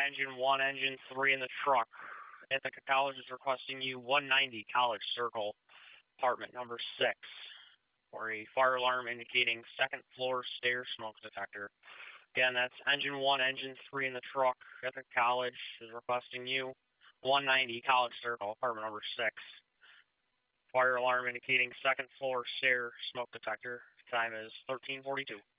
engine 1, engine 3 in the truck. Ithaca College is requesting you 190 College Circle, apartment number 6, for a fire alarm indicating second floor stair smoke detector. Again, that's engine 1, engine 3 in the truck. Ithaca College is requesting you 190 College Circle, apartment number 6. Fire alarm indicating second floor stair smoke detector. Time is 13:42.